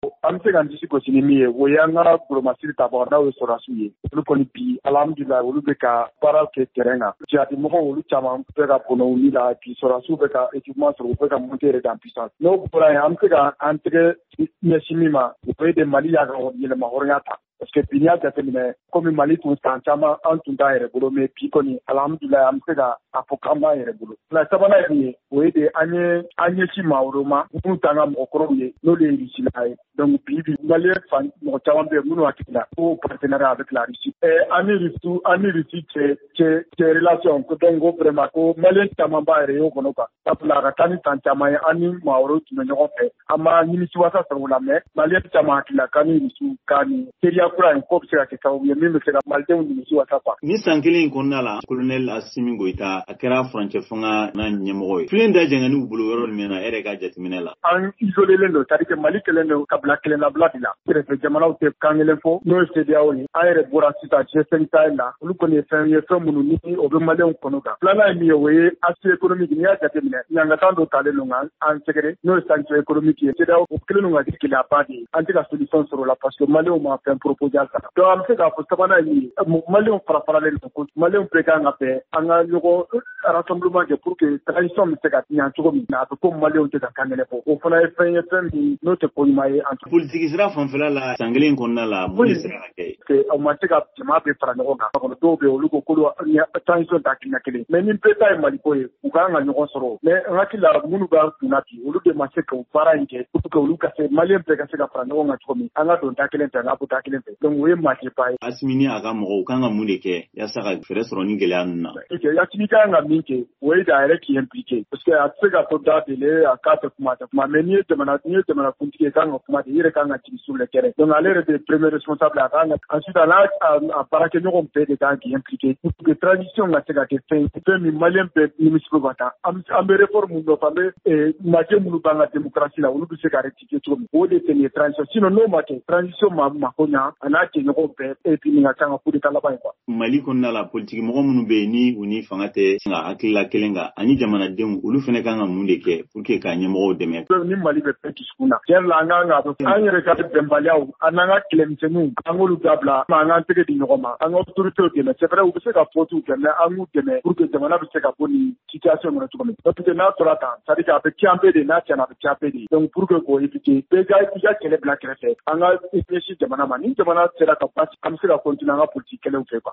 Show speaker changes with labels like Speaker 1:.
Speaker 1: an bɛ se ka disi gosi ni min ye o y'an ka golomasiri tabaga n'aw ye sɔrɔdasiw ye olu kɔni bi alhamdulilayi olu bɛ ka baara kɛ terrain kan jihadimɔgɔw olu caman bɛ ka bɔnɛ u ni la bi sɔrɔdasiw bɛ ka équipement sɔrɔ u bɛ ka monter yɛrɛ en puissance n'o bɔra yen an bɛ se ka an tɛgɛ ɲɛsin min ma o ye de Mali y'a ka yɛlɛma hɔrɔnya ta parce que bi n'i y'a jateminɛ komi Mali tun san caman an tun t'a yɛrɛ bolo mais bi kɔni alhamdulilayi an bɛ se ka a fɔ k'an b'a yɛrɛ bolo. La sabanan ye min ye o ye de an ɲɛsin maa wɛrɛw ma minnu t'an ka mɔgɔkɔrɔw ye n'olu ye Russie ye donc bi Malien fan mɔgɔ caman bɛ yen minnu hakili la ko partenariat avec la Russie. An ni Russie cɛ relation ko donc ko vraiment ko Malien caman b'a yɛrɛ ye o kɔnɔ quoi sabula a ka taa ni san caman ye an ni maa wɛrɛw tun bɛ ɲɔgɔn fɛ an ma nimisiwasa sɔrɔ o la mais Malien caman hakili la k'an ni Russie ka nin teriya kura in ko bɛ se ka kɛ sababu ye min bɛ se ka Malidenw nimisiwasa quoi.
Speaker 2: Ni san kelen in kɔnɔna la Colonel Assimi Goïta a kɛra furancɛ fanga n'a ɲɛmɔgɔ ye filen da jɛngɛnni bolo yɔrɔ min na e yɛrɛ ka jateminɛ la.
Speaker 1: An isolelen don c'est-à-dire que Mali kelen don kabila kelen labila de la kɛrɛfɛ jamanaw tɛ kan kelen fɔ n'o ye CEDEAO ye an yɛrɛ bɔra sisan G5 Sahel la olu kɔni ye fɛn minnu ni o bɛ Maliens kɔnɔ kan filanan ye min ye o ye aspect économique n'i y'a jateminɛ ɲangatan dɔ talen don an sɛgɛrɛ n'o ye sanction économique ye CEDEAO o kelen don ka kɛ gɛlɛyaba de ye an tɛ ka solution sɔrɔ o la parce que Maliens ma fɛn proposer a kan donc an bɛ se k'a fɔ sabanan ye min ye Maliens fara-faralen don kojugu Maliens bɛɛ kan ka bɛn an ka ɲɔgɔn rassemblement kɛ pour que transition bɛ se ka ɲɛ cogo min na a bɛ ko Maliens tɛ ka kan kelen fɔ o fana ye fɛn min n'o tɛ ko ɲuman ye.
Speaker 2: Politique sira fanfɛla la san kelen kɔnɔna la mun de sera ka kɛ.
Speaker 1: Aw ma se ka jama bɛɛ fara ɲɔgɔn kan kɔnɔ dɔw bɛ yen olu ko k'olu transition t'a hakilina kelen mais ni bɛɛ ta ye Maliko ye u kan ka ɲɔgɔn sɔrɔ mais n hakili la minnu b'an kunna bi olu de ma se ka baara in kɛ pour que olu ka se Maliens bɛɛ ka se ka fara ɲɔgɔn kan cogo min an ka don da kelen fɛ an ka bɔ da kelen fɛ donc o ye maatiba ye.
Speaker 2: Assimi ni a ka mɔgɔw kan ka mun de kɛ yaasa ka fɛɛrɛ sɔrɔ ni gɛlɛya ninnu na.
Speaker 1: Assimi kan ka min kɛ o ye a yɛrɛ k'i impliqué parce que a tɛ se ka to da dele a k'a tɛ kuma mais n'i ye jamana kuntigi ye kan ka kuma de i yɛrɛ kan ka jigin sur le terrain donc ale yɛrɛ de premier responsable a kan ka ensuite a n'a baarakɛɲɔgɔn bɛɛ de kan k'i impliqué pour que transition ka se ka kɛ fɛn min Malien bɛɛ nimisi bɛ ka taa an bɛ réforme mun dɔn an bɛ majɛ minnu b'an ka démocratie la olu bɛ se ka rectifier cogo min o de tɛ nin ye transition sinon n'o ma kɛ transition ma ko ɲa a n'a jɛɲɔgɔn bɛɛ et puis nin ka kan ka coup d'état laban ye quoi.
Speaker 2: Mali kɔnɔna la politique mɔgɔ minnu bɛ yen ni u ni fanga tɛ ka hakilila kelen kan ani jamanadenw olu fana kan ka mun de kɛ pour que ka ɲɛmɔgɔw dɛmɛ.
Speaker 1: Ni Mali bɛ bɛɛ dusukun na tiɲɛ la an kan ka dɔn an yɛrɛ ka bɛnbaliyaw an n'an ka kɛlɛmisɛnninw an k'olu dabila an k'an tɛgɛ di ɲɔgɔn ma an ka autorités dɛmɛ c'est vrai u bɛ se ka fɔtiw kɛ mais an k'u dɛmɛ pour que jamana bɛ se ka bɔ nin situation kɔnɔ cogo min parce que n'a tora tan c'est-à-dire que a bɛ tiɲɛ bɛɛ de n'a tiɲɛna a bɛ tiɲɛ bɛɛ de donc pour que k'o éviter bɛɛ ka i ka kɛlɛ bila kɛrɛfɛ an ka ɲɛsin jamana ma ni jamana sera ka basi an bɛ se ka continuer an ka politique kɛlɛw fɛ quoi.